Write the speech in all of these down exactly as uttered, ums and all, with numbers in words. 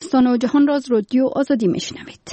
افغانستان و جهان را از رادیو آزادی میشنوید.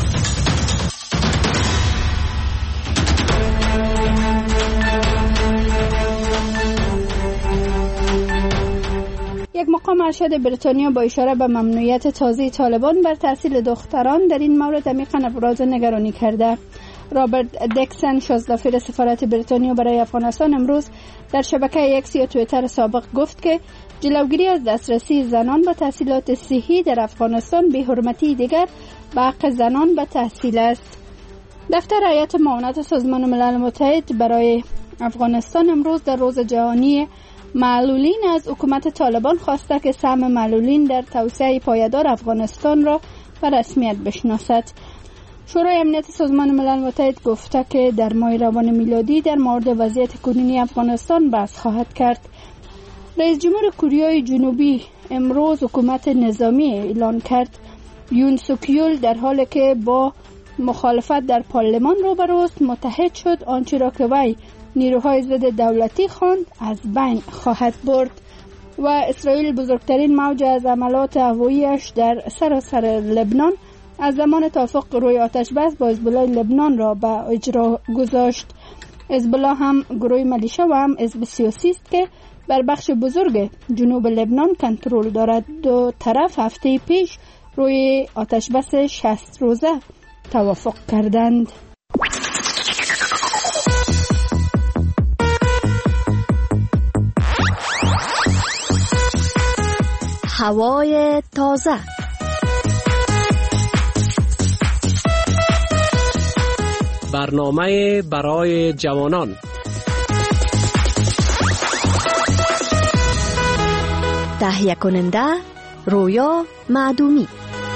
یک مقام ارشد بریتانیا با اشاره به ممنوعیت تازه طالبان بر تحصیل دختران در این مورد عمیقاً ابراز نگرانی کرده. رابرت دکسن، شازده‌فیر سفارت بریتانیا برای افغانستان، امروز در شبکه اکس یا توییتر سابق گفت که جلوگیری از دسترسی زنان به تحصیلات صحی در افغانستان بی‌حرمتی دیگر به حق زنان به تحصیل است. دفتر هیئت معاونت سازمان ملل متحد برای افغانستان امروز در روز جهانی معلولین از حکومت طالبان خواسته که سهم معلولین در توسعه پایدار افغانستان را به رسمیت بشناسد. شورای امنیت سازمان ملل متحد گفته که در ماه روان میلادی در مورد وضعیت کنونی افغانستان بحث خواهد کرد. رئیس جمهور کره جنوبی امروز حکومت نظامی اعلان کرد. یون سوک یول در حالی که با مخالفت در پارلمان روبروست متحد شد، آنچه را که وی نیروهای ضد دولتی خواند از بین خواهد برد. و اسرائیل بزرگترین موج از حملات هوایی‌اش در سراسر لبنان از زمان توافق روی آتش بس با حزب الله لبنان را به اجرا گذاشت. حزب الله هم گروه ملیشه و هم حزب سیاسی است که بر بخش بزرگ جنوب لبنان کنترل دارد. دو طرف هفته پیش روی آتش بس شصت روزه توافق کردند. هوای تازه. برنامه برای جوانان. تهیه کننده رویا معدومی.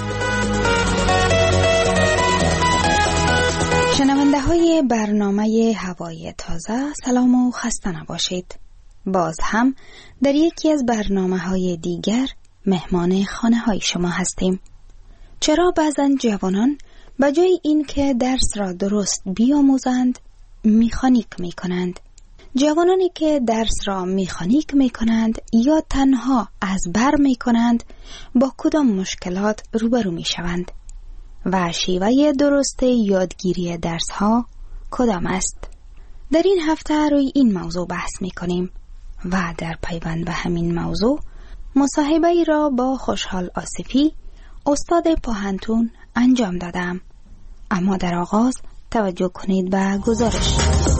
شنونده های برنامه هوای تازه، سلام و خسته نباشید. باز هم در یکی از برنامه های دیگر مهمان خانه های شما هستیم. چرا بعضن جوانان به جای این که درس را درست بیاموزند میخانیک می کنند؟ جوانانی که درس را میخانیک می کنند یا تنها از بر می کنند با کدام مشکلات روبرو می شوند؟ و شیوه درست یادگیری درس ها کدام است؟ در این هفته روی این موضوع بحث می کنیم و در پیوند به همین موضوع مصاحبه ای را با خوشحال آصفی، استاد پاهنتون، انجام دادم. اما در آغاز توجه کنید به گزارش.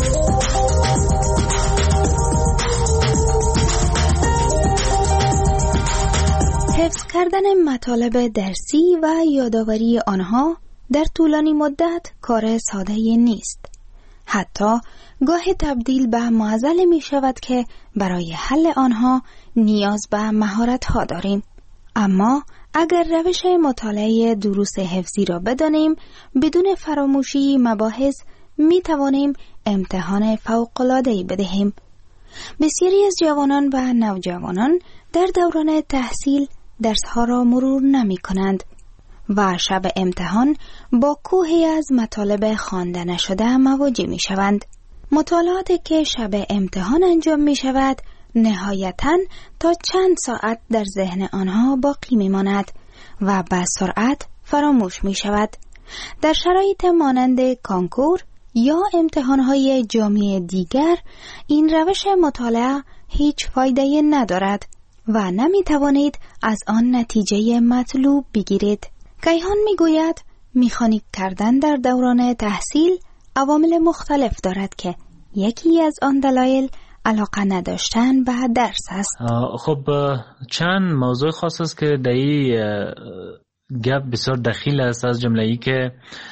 حفظ کردن مطالب درسی و یادآوری آنها در طولانی مدت کار ساده نیست. حتی گاه تبدیل به معضل می شود که برای حل آنها نیاز به مهارت ها داریم. اما اگر روش مطالعه دروس حفظی را بدانیم، بدون فراموشی مباحث می توانیم امتحان فوق‌العاده‌ای بدهیم. بسیاری از جوانان و نوجوانان در دوران تحصیل درسها را مرور نمی کنند و شب امتحان با کوهی از مطالب خوانده نشده مواجه می شوند. مطالعاتی که شب امتحان انجام می شود نهایتاً تا چند ساعت در ذهن آنها باقی می ماند و به سرعت فراموش می شود. در شرایط مانند کانکور یا امتحانهای جامعه دیگر این روش مطالعه هیچ فایده ندارد و نمی توانید از آن نتیجه مطلوب بگیرید. کیهان می گوید میخانیک کردن در دوران تحصیل عوامل مختلف دارد که یکی از آن دلایل علاقه نداشتن به درس است. خب چند موضوع خاص است که در این گپ بسیار دخیل است، از جمله ای که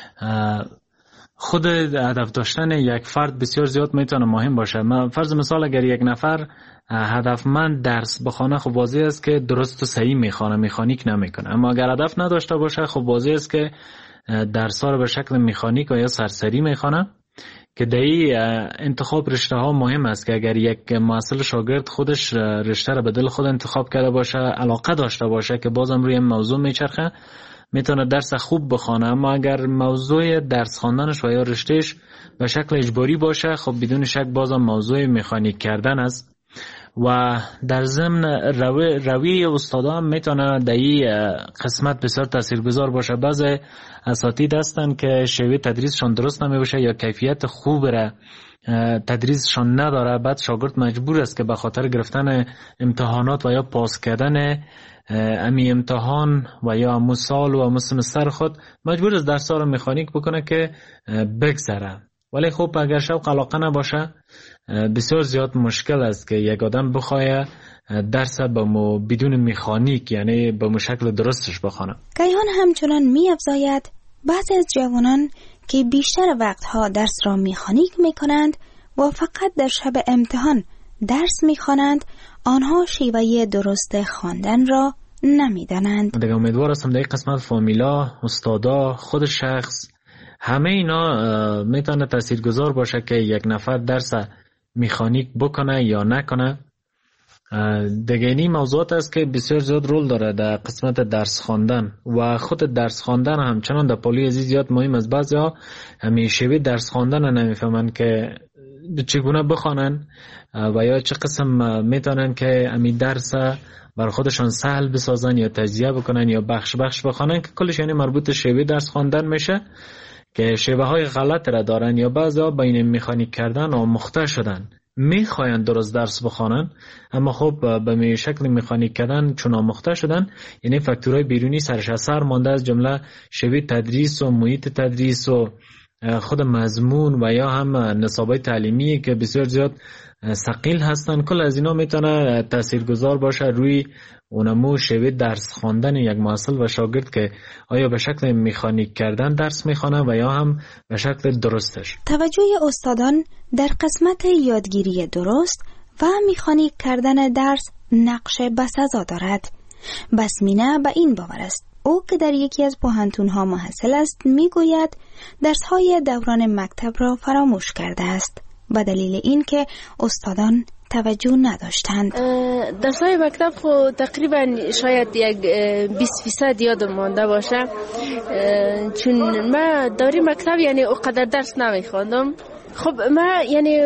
خود هدف داشتن یک فرد بسیار زیاد میتونه مهم باشه. من فرض مثال اگر یک نفر هدفمند درس بخونه، خب واضح است که درست و صحیح میخونه، میخانیک نمیکنه. اما اگر هدف نداشته باشه، خب واضح است که درس ها رو به شکل میخانیک و یا سرسری میخونه، که در این انتخاب رشته ها مهم است که اگر یک محصل شاگرد خودش رشته رو به دل خود انتخاب کرده باشه، علاقه داشته باشه که بازم روی موضوع میچرخه، میتونه درس خوب بخونه. اما اگر موضوع درس خواندنش و یا رشتهش به شکل اجباری باشه، خب بدون شک بازم موضوع مکانیک کردن است و در ضمن روی روی استادا هم میتونه در این قسمت بسیار تاثیرگذار باشه. بعضی اساتید هستن که شیوه تدریسشان درست نمی باشه یا کیفیت خوب را تدریسشان نداره، بعد شاگرد مجبور است که به خاطر گرفتن امتحانات و یا پاس کردن امی امتحان و یا امو سال و امو سمستر خود مجبور است درس ها رو مکانیک بکنه که بگذره. ولی خب اگر شوق علاقه نباشه بسیار زیاد مشکل است که یک آدم بخواه درس به مو بدون مکانیک یعنی به مو شکل درستش بخونه. کیهان همچنان می افزاید بعضی از جوانان که بیشتر وقتها درس را مکانیک می کنند و فقط در شب امتحان درس می خوانند، آنها شیوه درست خواندن را نمی دانند. دیگه امیدوار هستم در این قسمت فامیلا، استادا، خود شخص همه اینا میتونه تاثیرگذار باشه که یک نفر درس مکانیک بکنه یا نکنه. دیگه این موضوعات است که بسیار زیاد رول داره در قسمت درس خواندن و خود درس خواندن همچنان در پالی ازی زیاد مهم است. بعضی ها همیشه درس خواندن رو نمیفهمن که چگونه بخوانن و یا چه قسم میتونن که امی درس بر خودشان سهل بسازن یا تجزیه بکنن یا بخش بخش بخوانن که کلش یعنی مربوط شیوه درس خواندن میشه که شیوه های غلط را دارن یا بعضی ها بین مکانیک کردن آموخته شدن، میخواین درست درس بخوانن اما خب به می شکل مکانیک کردن چون آموخته شدن یعنی فاکتورهای بیرونی سرش اثر مانده از جمله شیوه تدریس و محیط تدریس و خود مضمون و یا هم نصابای تعلیمی که بسیار زیاد ثقیل هستن. کل از اینا میتونه تاثیرگذار باشه روی اونمو شیوه درس خواندن یک محصل و شاگرد که آیا به شکل مکانیک کردن درس میخوانه و یا هم به شکل درستش. توجه استادان در قسمت یادگیری درست و مکانیک کردن درس نقش بسزا دارد. بسمینه به این باور است. او که در یکی از پوهنتون‌ها محصل است میگوید درس‌های دوران مکتب را فراموش کرده است به دلیل اینکه استادان توجه نداشتند. درس‌های مکتب خو تقریبا شاید یک بیست فیصد یادم مانده باشه، چون من دوره مکتب یعنی اونقدر درس نمیخواندم. خب من یعنی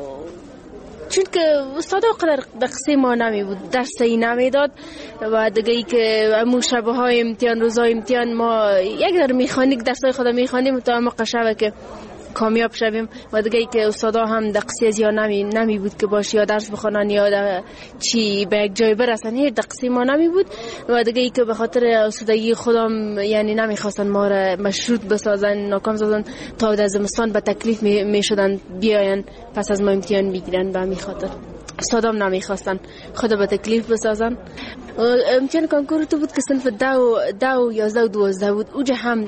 چون که استاد اونقدر دقیقه ما نمی بود، درسی نمیداد و دیگه ای که امو شبه های امتحان روزای امتحان ما یک در میخانیک درسای خود میخوانیم تا ما قشبه که کامیاب شویم و دیگه ای که استادا هم دقیقه زیاد نمی نمی بود که باشه یا درس بخونن یا چی به یک جای برسن، هیچ دقیقه ما نمی بود و دیگه ای که به خاطر استادگی خودم یعنی نمیخواستن ما را مشروط بسازن، ناکام سازن تا در زمستان به تکلیف می, می شدن بیاین پس از ما امتحان بگیرن. به همین خاطر استادام نمیخواستن خود به تکلیف بسازن. امتحان کنکور تو بود که صنف دو دو یازده و دوازده بود. اوجا هم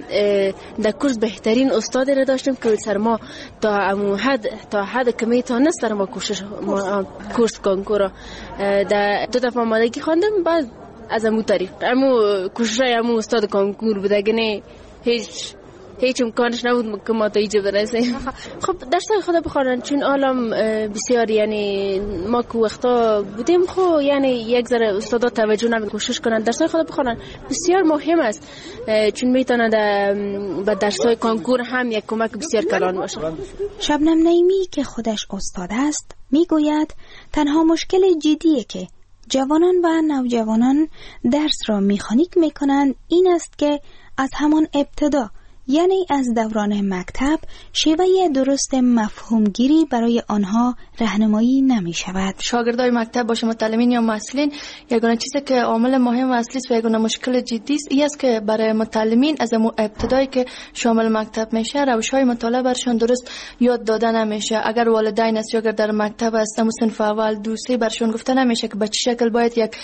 در کورس بهترین استاد را داشتیم که سر ما تا امو حد تا حد کمی تا نست سر ما کوشش ما کورس کنکور در دو دفعه آمادگی خواندم. بعد از امو طریق امو کوشش امو استاد کنکور بود، اگه نه هیچ هیچ امکانش نبود که ما تا اینجا برسیم. خب درسای خود بخوانن چون عالم بسیار یعنی ما که وقتا بودیم خب یعنی یک ذره استادا توجه نمی کوشش کنن درسای خود بخوانن بسیار مهم است، چون میتونه به درسای کنکور هم یک کمک بسیار کلان باشه. شبنم نعیمی که خودش استاد است میگوید تنها مشکل جدیه که جوانان و نوجوانان درس را مکانیک میکنند این است که از همان ابتدا یعنی از دوران مکتب شیوه درست مفهومگیری برای آنها راهنمایی نمی شود. شاگردای مکتب باشه متعلمین یا محصلین یگانه چیزی که عامل مهم و اصلی است و یگانه مشکل جدی است این است که برای متعلمین از ابتدایی که شامل مکتب میشه روش‌های مطالعه برشان درست یاد داده نمیشه. اگر والدین است یا اگر در مکتب است همون صنف اول دو سه برشان گفته نمیشه که به چه شکل باید یک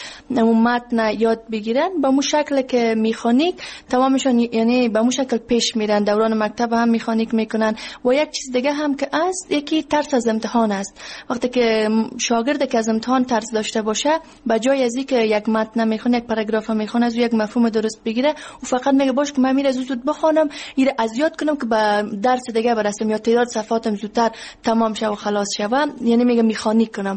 متن یاد بگیرن، به مو شکل که مکانیک تمامشون یعنی به مو شکل پیش میرن. دوران مکتب هم مکانیک میکنن و یک چیز دیگه هم که است یکی ترس از امتحان است. وقتی که شاگرد که از امتحان ترس داشته باشه به جای از اینکه یک متن میخونه یک پاراگراف میخونه از یک مفهوم درست بگیره و فقط میگه باش که من میره زود بخونم ایره از یاد کنم که به درس دیگه برسم یا تعداد صفحاتم زودتر تمام شه و خلاص شه، یعنی میگه مکانیک کنم.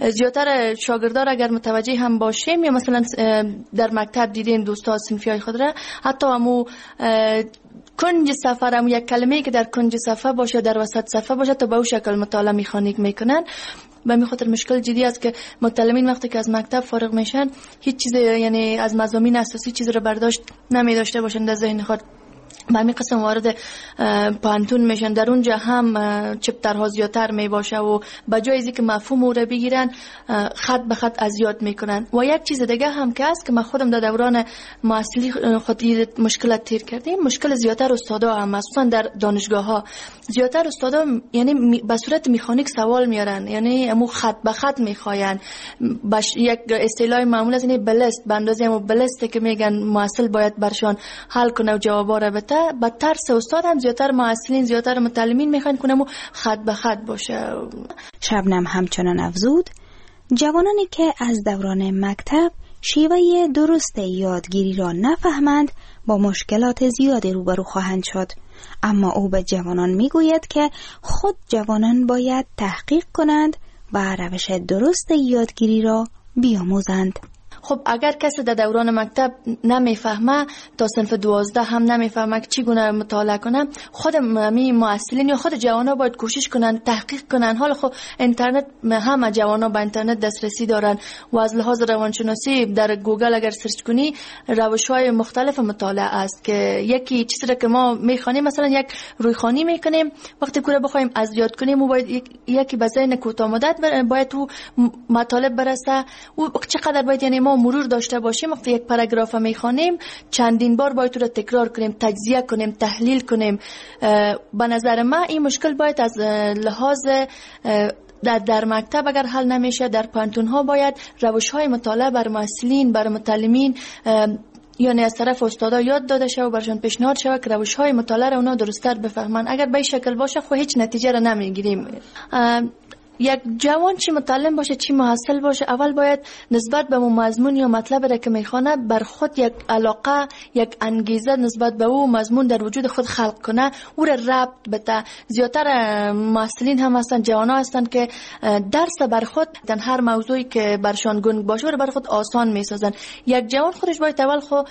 زیاتر شاگردان اگر متوجه هم باشیم یا مثلا در مکتب دیدیم دوستا صنفیای خود را حتی همو کنج صفحه هم یک کلمه‌ای که در کنج صفحه باشه در وسط صفحه باشه تا به اون شکل مطالعه مکانیک میکنن. به می خاطر مشکل جدی است که متعلمین وقتی که از مکتب فارغ میشن هیچ چیز یعنی از مضامین اساسی چیز رو برداشت نمی داشته باشن در ذهن خود. به همین قسم وارد پانتون میشن، در اونجا هم چپترها زیادتر می باشه و به جای از اینکه مفهوم رو بگیرن خط به خط اذیت میکنن. و یک چیز دیگه هم که است که من خودم در دوران معاصلی خود مشکلات تیر کردیم، مشکل زیادتر استادا هم مخصوصا در دانشگاه ها زیادتر استادا یعنی به صورت مکانیک سوال میارن، یعنی امو خط به خط میخواین. باش یک اصطلاح معمول از این بلست به اندازه امو بلست که میگن معاصل باید برشان حل کنه و جوابا رو بده. با ترس استاد هم زیادتر معاصلین زیادتر متعلمین میخوان کنه و خط به خط باشه. شبنم همچنان افزود جوانانی که از دوران مکتب شیوه درست یادگیری را نفهمند با مشکلات زیادی روبرو خواهند شد، اما او به جوانان میگوید که خود جوانان باید تحقیق کنند و روش درست یادگیری را بیاموزند. خب اگر کسی در دوران مکتب نمیفهمه تا صنف دوازده هم نمیفهمه که چگونه مطالعه کنه، خود می معلمین یا خود جوانا باید کوشش کنن تحقیق کنن. حالا خب اینترنت همه جوانا با اینترنت دسترسی دارن و از لحاظ روانشناسی در گوگل اگر سرچ کنی روش‌های مختلف مطالعه است که یکی چیزی که ما میخوانیم مثلا یک رویخوانی میکنیم، وقتی کوره بخوایم از یاد کنیم و باید یکی به ذهن کوتاه مدت باید تو مطالب برسه و چقدر باید یعنی ما مرور داشته باشیم. وقتی یک پاراگراف میخوانیم چندین بار باید رو تکرار کنیم، تجزیه کنیم، تحلیل کنیم. به نظر من این مشکل باید از لحاظ در, در مکتب اگر حل نمیشه در پانتون ها باید روش های مطالعه بر معلمین بر متعلمین یعنی از طرف استادا یاد داده شد و برشان پیشنهاد شد که روش های مطالعه را اونا درست‌تر بفهمن. اگر به این شکل باشه خب هیچ نتیجه را نمیگیریم. یک جوان چی متعلم باشه چی محصل باشه اول باید نسبت به مضمون یا مطلب را که میخوانه بر خود یک علاقه یک انگیزه نسبت به او مضمون در وجود خود خلق کنه، او را ربط بده. زیادتر محصلین هم هستن جوانا هستن که درس بر خود در هر موضوعی که برشان گنگ باشه رو بر خود آسان میسازن. یک جوان خودش باید اول خود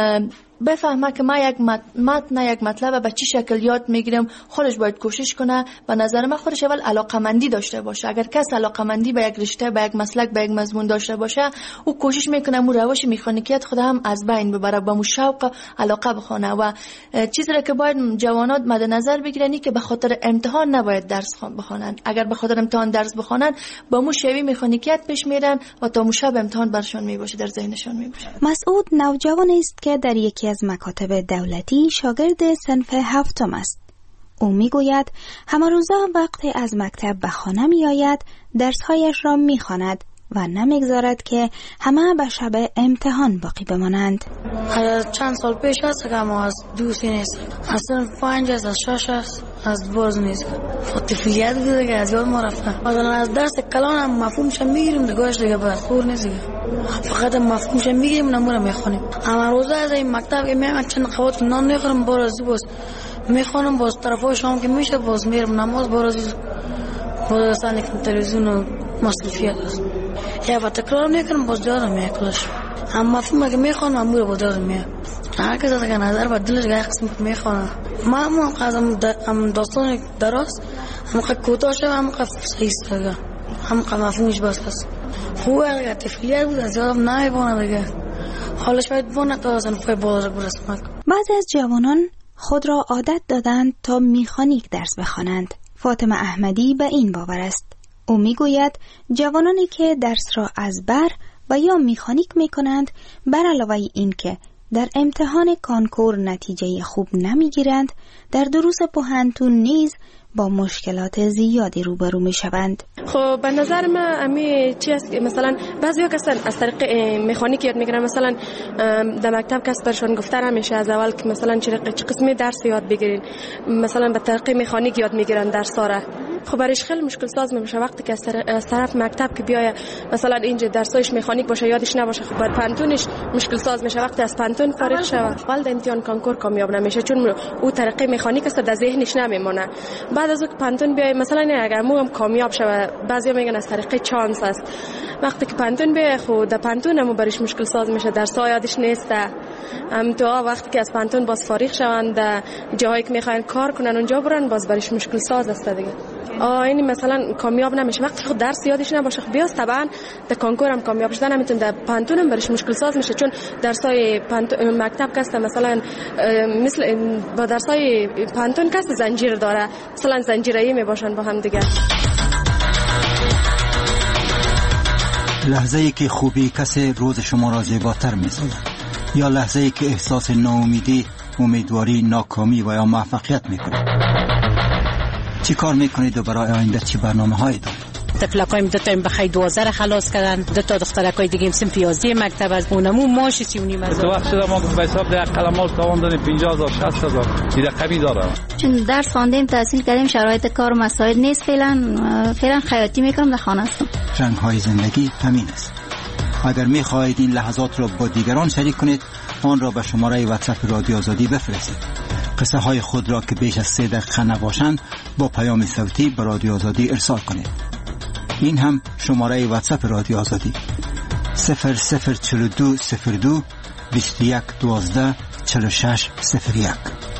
بفهمه که ما یک متن یک مطلب به چه شکل یاد میگیرم، خودش باید کوشش کنه. به نظر من خودش اول علاقمندی داشته باشه. اگر کس علاقمندی به یک رشته به یک مسلک به یک مضمون داشته باشه او کوشش میکنه مو روش مکانیکیت خود هم از بین ببره، با مو شوق علاقه بخونه. و چیزی را که باید جوانات مد نظر بگیرن که به خاطر امتحان نباید درس بخونن. اگر به خاطر امتحان درس بخونن با مو شوی مکانیکیت پیش میرن و تا مو شب امتحان برشون میباشه در ذهنشون میباشه. مسعود نوجوانی است که در یکی از مکاتب دولتی شاگرد صنف هفتم است. او میگوید همه روزا وقتی از مکتب به خانه می آید درسهایش را می خواند و نمیگذارد که همه به شب امتحان باقی بمانند. از چند سال پیش است که ما از دوستی نیست، از صنف پنج از شش است از باز نیست. طفلیت بوده که از یاد ما رفته. مثلا از درس کلان هم مفهومش میگیریم دیگهش دیگه بس خور نیست، فقط مفهومش میگیریم نمونه میخونیم. اما روزا از این مکتب که میام چند قوت نان میخورم باز باز میخونم باز طرفای شام که میشه باز میرم نماز باز باز سانی که تلویزیون و مصرفیت است یا با تکرار میکنم باز جادم میکنش. اما مفهومه که میخونم امور باز جادم میکنم. هر کسی که نظر با دلش گه قسم که میخونم ما هم داستان درست هم که کوتاه شد هم که صحیح است هم که مفهومش بس است. خوبه اگر طفلیت بود از یادم نمیبونه دیگه حالش باید بونه تا صنفای بالا رو برسم. بعضی از جوانان خود را عادت دادند تا میخانیک درس بخوانند. فاطمه احمدی به این باور است. او میگوید جوانانی که درس را از بر و یا میخانیک میکنند بر علاوه این که در امتحان کانکور نتیجه خوب نمیگیرند در دروس پوهنتون نیز با مشکلات زیادی روبرو می شوند. خب به نظر من امی چی است که مثلا بعضیا کسان از طریق مکانیک یاد میگیرن، مثلا در مکتب کس برشون گفته نمیشه از اول که مثلا چه قسمی درس یاد بگیرین، مثلا به طریق مکانیک یاد میگیرن درس را. خب برایش خیلی مشکل ساز میشه وقتی که از طرف مکتب که بیای مثلا اینجا درسایش مکانیک باشه یادش نباشه. خب بر پانتونش مشکل ساز میشه وقتی از پانتون فارغ شه اول در امتحان کانکور کامیاب نمیشه چون او طریق مکانیک است در ذهنش نمیمونه. بعد از اون پانتون بیای مثلا اگر مو هم کامیاب شه بعضیا میگن از طریق چانس است. وقتی که پانتون بیای خود در پانتون هم برایش مشکل ساز میشه درس‌ها یادش نیست. ام تو وقتی که از پانتون باز فارغ شوند جایی که میخواین کار کنن اونجا برن باز برایش مشکل ساز است دیگه. این مثلا کامیاب نمیشه وقتی خود درس یادش نباشه بیاست طبعا در کنکور هم کامیاب شدن نمیتونه، در پانتون هم برش مشکل ساز میشه، چون درسای مکتب کسته مثلا مثل با درسای پانتون کسته زنجیر داره، مثلا زنجیرایی میباشن با هم دیگه. لحظه ای که خوبی کسی روز شما را زیباتر می‌سازد، یا لحظه ای که احساس ناامیدی، امیدواری، ناکامی و یا موفقیت می‌کنید. چی کار می‌کنید و برای آینده چی برنامه‌هایی دارید؟ طفلکایم دو تا بخای دوازده خلاص کردن، دو تا دخترکای دیگه هم سن پیازی مکتب از اونمو ماش سی و نیم هزار. تو وقت شده ما به حساب ده قلماش تاوان داریم پنجاه هزار شصت هزار دیگه قوی داره. چون درس خواندیم تحصیل کردیم شرایط کار و مسائل نیست، فعلا فعلا خیاطی میکنم در خانه هستم. رنگ‌های زندگی همین است. اگر می‌خواهید این لحظات را با دیگران شریک کنید، آن را به شماره واتساپ رادیو آزادی بفرستید. قصه های خود را که بیش از سه دقیقه نباشند با پیام صوتی به رادیو آزادی ارسال کنید. این هم شماره واتساپ رادیو آزادی صفر صفر چهل و دو صفر دو بیست و یک دوازده چهل و شش صفر یک.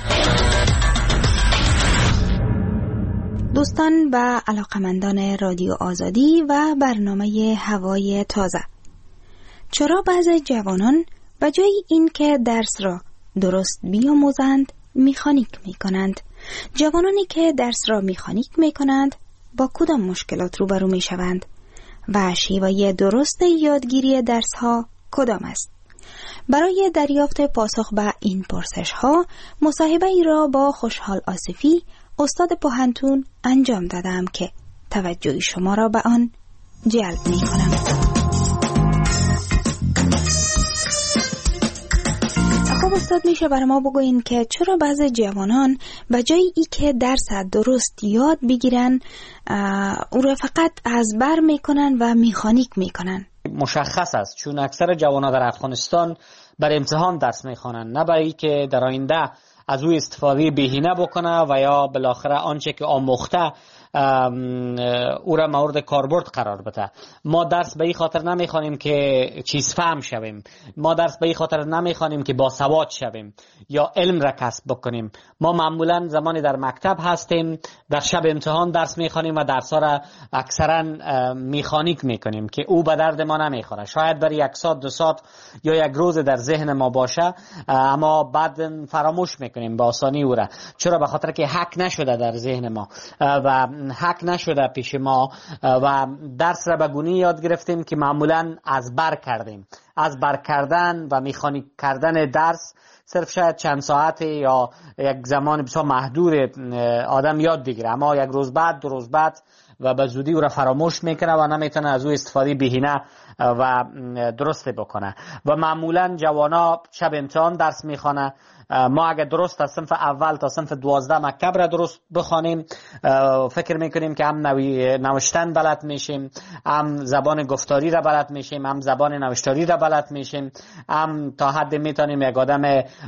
دوستان و علاقمندان رادیو آزادی و برنامه هوای تازه، چرا بعضی جوانان به جای این که درس را درست بیاموزند میخانیک میکنند؟ جوانانی که درس را میخانیک میکنند با کدام مشکلات روبرو میشوند و شیوه درست یادگیری درس ها کدام است؟ برای دریافت پاسخ به این پرسش ها مصاحبه ای را با خوشحال آصفی استاد پوهنتون انجام دادم که توجه شما را به آن جلب می کنم. خب استاد، میشه برای ما بگوین که چرا بعضی جوانان به جای ای که درس درست یاد بگیرن او را فقط از بر میکنن و میخانیک میکنن؟ مشخص است، چون اکثر جوانان در افغانستان بر امتحان درس میخوانند، نه برای که در آینده از او استفاده بهینه بکنه و یا بالاخره آنچه که آموخته او را مورد کاربرد قرار بده. ما درس به این خاطر نمیخوانیم که چیز فهم شویم، ما درس به این خاطر نمیخوانیم که با سواد شویم یا علم را کسب بکنیم. ما معمولا زمانی در مکتب هستیم در شب امتحان درس میخوانیم و درس ها را اکثرا میخانیک میکنیم که او به درد ما نمیخوره. شاید برای یک ساعت دو ساعت یا یک روز در ذهن ما باشه، اما بعد فراموش میکنیم با آسانی او را. چرا؟ به خاطر که حک نشده در ذهن ما و حک نشده پیش ما و درس را به گونی یاد گرفتیم که معمولا از بر کردیم. از بر کردن و میخانیک کردن درس صرف شاید چند ساعت یا یک زمان بسیار محدود آدم یاد بگیره، اما یک روز بعد دو روز بعد و به زودی او را فراموش میکنه و نمیتونه از او استفاده بهینه و درسته بکنه. و معمولا جوانا شب امتحان درس میخوانه. ما اگر درست از صنف اول تا صنف دوازده مکتب را درست بخوانیم، فکر میکنیم که هم نوشتن بلد میشیم، هم زبان گفتاری را بلد میشیم، هم زبان نوشتاری را بلد میشیم، هم تا حد میتونیم یک آدم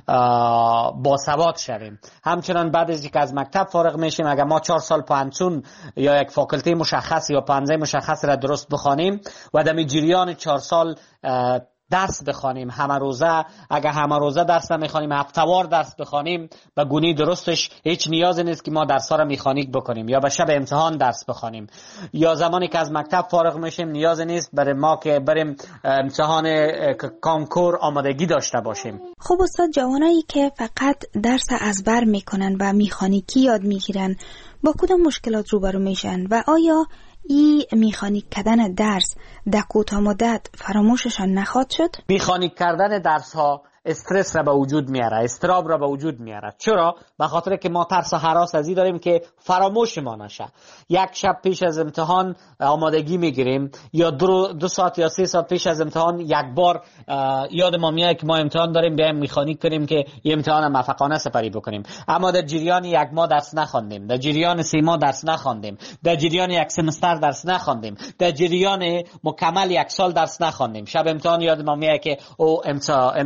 باسواد شویم. همچنان بعد از اینکه از مکتب فارغ میشیم، اگر ما چهار سال پانتون یا یک فاکولته مشخص یا پانزه مشخص را درست بخوانیم و در جریان چهار سال درس بخوانیم، همه روزه، اگر همه روزه درس نمیخوانیم، هفته‌وار درس بخوانیم، به گونی درستش هیچ نیازی نیست که ما درس‌ها را میخانیک بکنیم یا به شب امتحان درس بخوانیم. یا زمانی که از مکتب فارغ میشیم نیازی نیست برای ما که بریم امتحان کنکور آمادگی داشته باشیم. خب استاد، جوانایی که فقط درس از بر میکنن و میخانیکی یاد میگیرن با کدام مشکلات روبرو میشن و آیا ای میخانیک کردن درس در کوتاه مدت فراموششان نخواهد شد؟ میخانیک کردن درس ها استرس را به وجود میاره، استراب را به وجود میاره. چرا؟ به خاطر که ما ترس و هراس از این داریم که فراموش ما نشه. یک شب پیش از امتحان آمادگی میگیریم یا دو, دو ساعت یا سه ساعت پیش از امتحان یک بار یاد ما میاد که ما امتحان داریم، بیایم میخانیک کنیم که این امتحان موفقانه سپری بکنیم. اما در جریان یک ماه درس نخواندیم، در جریان سه ماه درس نخواندیم، در جریان یک سمستر درس نخواندیم، در جریان مکمل یک سال درس نخواندیم. شب امتحان یاد ما میاد که او امتحان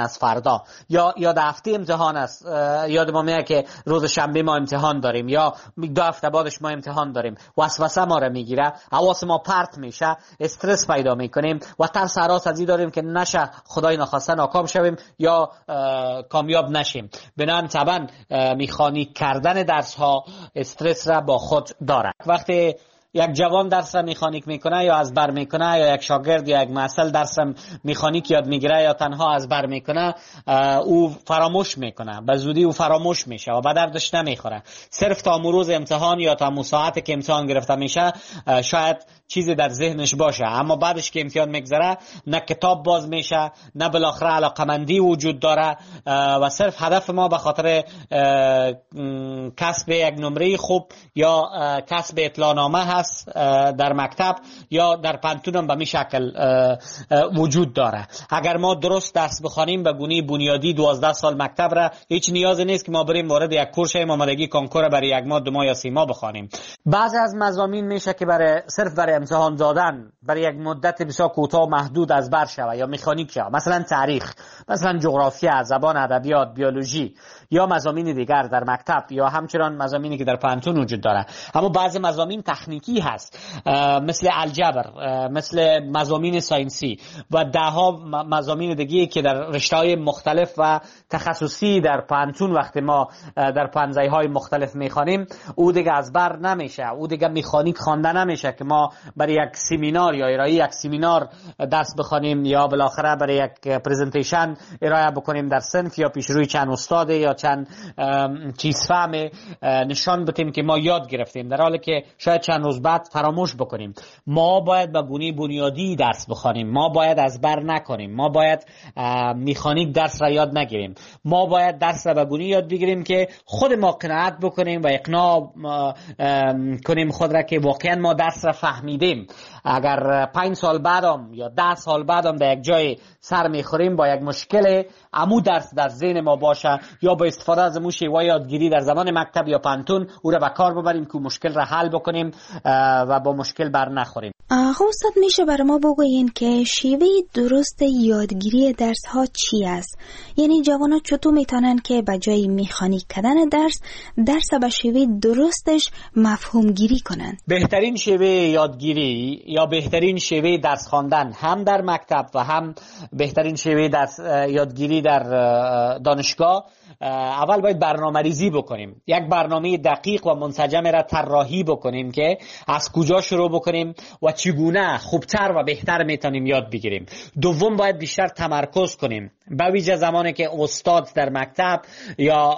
از فردا، یا یا ده هفته امتحان است، یاد ما میاد که روز شنبه ما امتحان داریم یا دو هفته بعدش ما امتحان داریم، وسوسه ما را میگیره، حواس ما پرت میشه، استرس پیدا میکنیم و ترس هراس از این داریم که نشه خدای نخواسته ناکام شویم یا کامیاب نشیم. بنابراین طبعا مکانیک کردن درس ها استرس را با خود داره. وقتی یک جوان درس را مکانیک میکنه یا از بر میکنه، یا یک شاگرد یا یک محصل درس را مکانیک یاد میگیره یا تنها از بر میکنه، او فراموش میکنه، به زودی او فراموش میشه و به دردش نمیخوره. صرف تا روز امتحان یا تا ساعتی که امتحان گرفته میشه شاید چیزی در ذهنش باشه، اما بعدش که امتحان میگذره نه کتاب باز میشه، نه بالاخره علاقمندی وجود داره و صرف هدف ما به خاطر کسب یک نمره خوب یا کسب اطلاعنامه هست در مکتب یا در پانتون هم به می شکل وجود داره. اگر ما درست درس بخوانیم به گونه بنیادی دوازده سال مکتب را، هیچ نیازی نیست که ما بریم وارد یک کورس آمادگی کنکور برای یک ماه دو ماه یا سه ماه بخوانیم. بعضی از مضامین میشه که برای صرف برای امتحان دادن برای یک مدت بسیار کوتاه و محدود از بر شود یا مکانیک شود، مثلا تاریخ، مثلا جغرافیا، زبان، ادبیات، بیولوژی یا مضامین دیگر در مکتب یا همچنان مضامینی که در پانتون وجود داره. اما بعضی مضامین تکنیکی هست مثل الجبر، مثل مضامین ساینسی و ده ها مضامین دیگه که در رشته‌های مختلف و تخصصی در پانتون وقتی ما در پانزه‌های مختلف میخوانیم او دیگه از بر نمیشه، او دیگه مکانیک خوانده نمیشه که ما برای یک سمینار یا ارائه یک سمینار درس بخوانیم یا بالاخره برای یک پرزنتیشن ارائه بکنیم در صنف یا پیش روی چند استاد یا چند چیز فهم نشان بدیم که ما یاد گرفتیم، در حالی که شاید چند روز بعد فراموش بکنیم. ما باید به گونه بنیادی درس بخوانیم، ما باید از بر نکنیم، ما باید مکانیک درس را یاد نگیریم، ما باید درس را به گونه یاد بگیریم که خود ما قناعت بکنیم و اقناع کنیم خود را که واقعا ما درس را فهمیدیم. اگر پنج سال بعدم یا ده سال بعدم در یک جای سر میخوریم با یک مشکل، عمو درس در ذهن ما باشه یا با استفاده از مو شیوه یادگیری در زمان مکتب یا پانتون او را به کار ببریم که مشکل را حل بکنیم و با مشکل بر نخوریم. آقا استاد میشه برای ما بگوین که شیوه درست یادگیری درس ها چی است؟ یعنی جوانا چطور میتونن که به جای مکانیک کردن درس درس به شیوه درستش مفهوم گیری کنن؟ بهترین شیوه یادگیری یا بهترین شیوه درس خواندن هم در مکتب و هم بهترین شیوه درس یادگیری در دانشگاه، اول باید برنامه ریزی بکنیم، یک برنامه دقیق و منسجم را طراحی بکنیم که از کجا شروع بکنیم و چگونه خوبتر و بهتر میتونیم یاد بگیریم. دوم باید بیشتر تمرکز کنیم، به ویژه زمانی که استاد در مکتب یا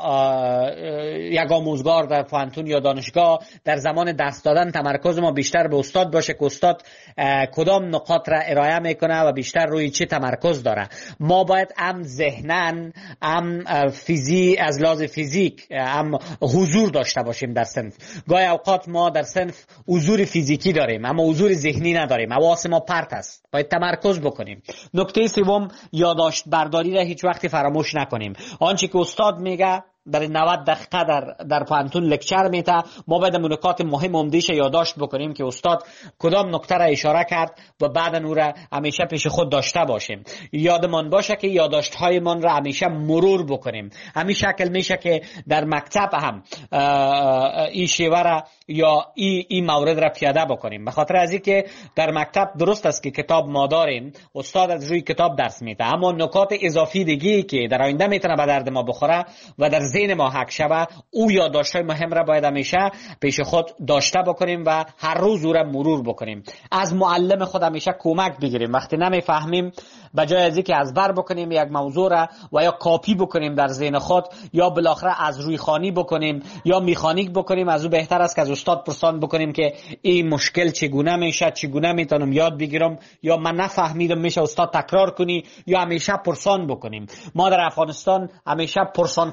یک آموزگار در پانتون یا دانشگاه در زمان درس دادن تمرکز ما بیشتر به استاد باشه که استاد کدام نقاط را ارائه میکنه و بیشتر روی چه تمرکز داره. ما باید هم ذهنن هم فیزی از لحاظ فیزیک هم حضور داشته باشیم در صنف. گاهی اوقات ما در صنف حضور فیزیکی داریم اما حضور ذهنی نداریم، حواس ما پرت است، باید تمرکز بکنیم. نکته سوم یادداشت برداری را هیچ وقتی فراموش نکنیم. آنچه که استاد میگه در نود دقیقه در در پانتون لکچر میته، ما باید نکات مهم عمده‌اش یادداشت بکنیم که استاد کدام نکته را اشاره کرد و بعد اون را همیشه پیش خود داشته باشیم. یادمان باشه که یادداشت هایمان را همیشه مرور بکنیم. همین شکل میشه که در مکتب هم این شیوه را یا این این مورد را پیاده بکنیم. به خاطر از اینکه در مکتب درست است که کتاب ما داریم، استاد از روی کتاب درس میده، اما نکات اضافی دیگه که در آینده میتونه به درد ما بخوره و در ذهن ما حک شوه، او یادداشت‌های مهم را باید همیشه پیش خود داشته بکنیم و هر روز او را مرور بکنیم. از معلم خود همیشه کمک بگیریم. وقتی نمیفهمیم به جای از اینکه از بر بکنیم یک موضوع را و یا کاپی بکنیم در ذهن خود یا بالاخره از روی خوانی بکنیم یا مکانیک بکنیم، از او بهتر است که از استاد پرسان بکنیم که این مشکل چگونه میشه، چگونه میتونم یاد بگیرم، یا من نفهمیدم میشه استاد تکرار کنی، یا همیشه پرسان بکنیم. ما در افغانستان همیشه پرسان کردن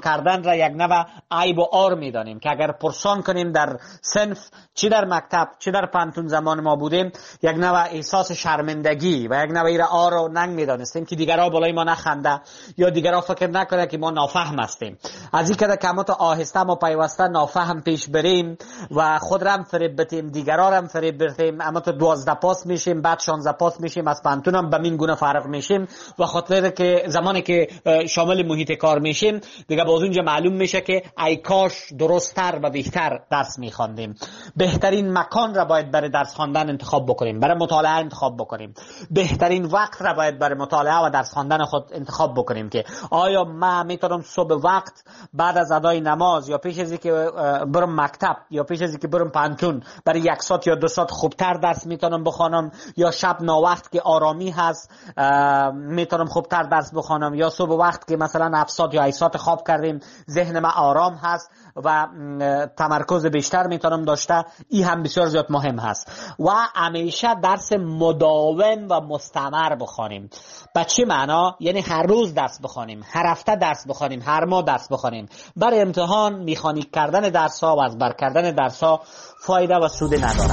را یک نوع عیب و عار میدانیم که اگر پرسان کنیم در صنف چی در مکتب چی در پانتون زمان ما بودیم، یک نوع احساس شرمندگی و یک نوع ایره عار و ننگ میدانستیم که دیگرها بالای ما نخنده یا دیگرها فکر نکنه که ما نافهم هستیم. از این که کما تو آهسته ما پیوسته نافهم پیش بریم و خود را هم فریب بتیم، دیگرها را هم فریب بتیم، اما تو دوازده پاس میشیم، بعد شانزده پاس میشیم، از پانتون هم به این گونه فارغ میشیم و خاطر که زمانی که شامل محیط کار میشیم دیگه باز اونجا معلوم میشه که ای کاش درست‌تر و بهتر درس میخواندیم. بهترین مکان را باید برای درس خواندن انتخاب بکنیم، برای مطالعه انتخاب بکنیم. بهترین وقت را باید برای مطالعه و درس خواندن خود انتخاب بکنیم که آیا من میتونم صبح وقت بعد از ادای نماز یا پیش از اینکه برم مکتب یا پیش از اینکه برم پانتون برای یک ساعت یا دو ساعت خوبتر درس میتونم بخوانم، یا شب ناوقت که آرامی هست میتونم خوبتر درس بخوانم، یا صبح وقت که مثلا هفت ساعت یا هشت ساعت خواب کردیم ذهن من آرام هست و تمرکز بیشتر میتونم داشته. این هم بسیار زیاد مهم هست و همیشه درس مداوم و مستمر بخوانیم. به چه معنا؟ یعنی هر روز درس بخوانیم، هر هفته درس بخوانیم، هر ماه درس بخوانیم. برای امتحان میخانیک کردن درس ها و از بر کردن درس ها فایده و سود ندارد.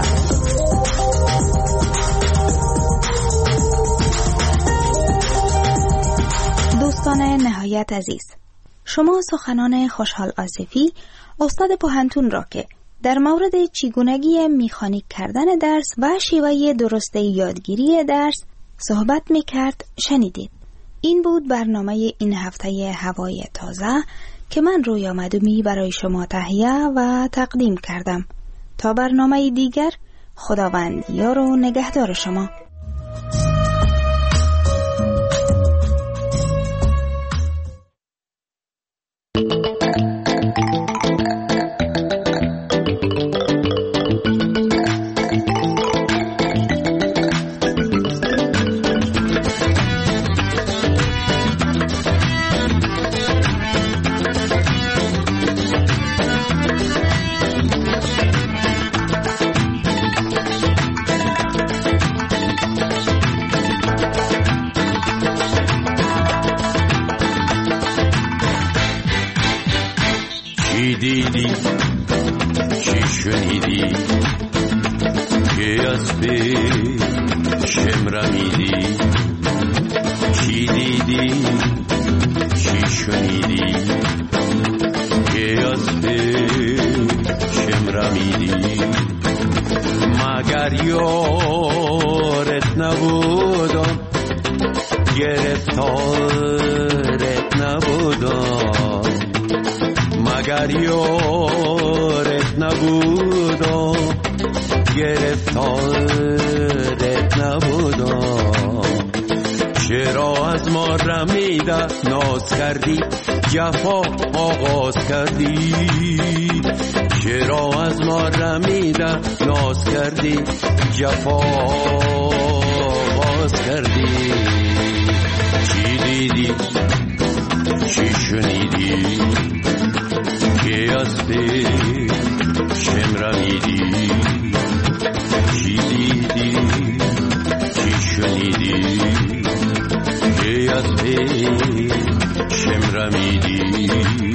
دوستان نهایت عزیز، شما سخنان خوشحال آصفی استاد پوهنتون را که در مورد چگونگی مکانیک کردن درس و شیوه درست یادگیری درس صحبت میکرد شنیدید. این بود برنامه این هفته هوای تازه که من رویا مدومی برای شما تهیه و تقدیم کردم. تا برنامه دیگر، خداوند یار و نگهدار شما. دیدی چی شنیدی که از پیشم رمیدی؟ چی دیدی چی شنیدی که از پیشم رمیدی؟ مگر یارت نبودم گرفتارت نبودم، مگر یارت نبودم گرفتارت نبودم. چرا از ما رمیده ناز کردی جفا آغاز کردی؟ چرا از ما رمیده ناز کردی جفا آغاز کردی؟ چی دیدی چی شنیدی که از پیشم رمیدی؟ چی دیدی چی شنیدی که از پیشم رمیدی؟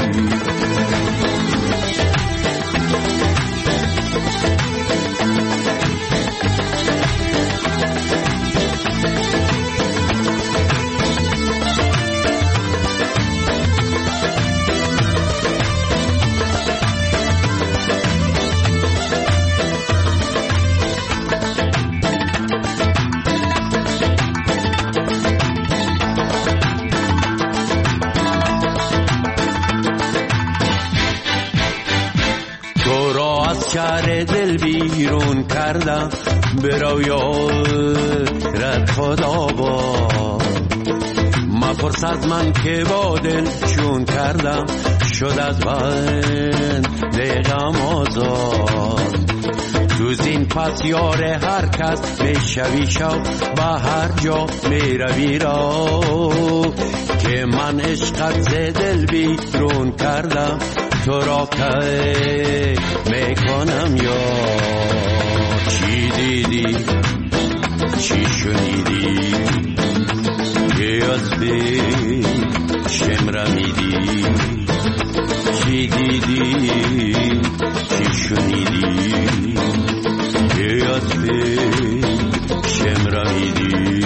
شهر دل بیرون کردم به رویات خدا باد. مپرس از من که با دل چون کردم شد از بند دلم آزاد. تو زین پس یار هر کس میشوی شو به هر جا میروی را که من عشقت ز دل بیرون کردم تو را که میکنم یا چی دیدی چی شنیدی که از پیشم رمیدی؟ چی دیدی چی شنیدی یاد به شمرمیدی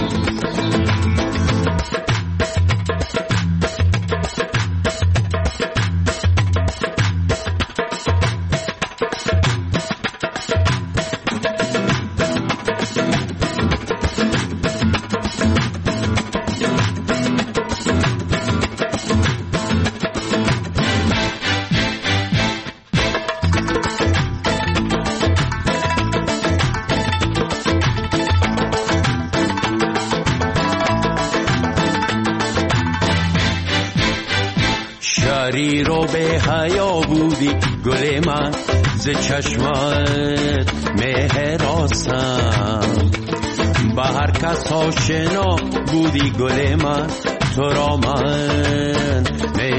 شری رو به حیا بودی گل من ز چشمت مهر آسم به هر کس آشنا بودی گل من تو را من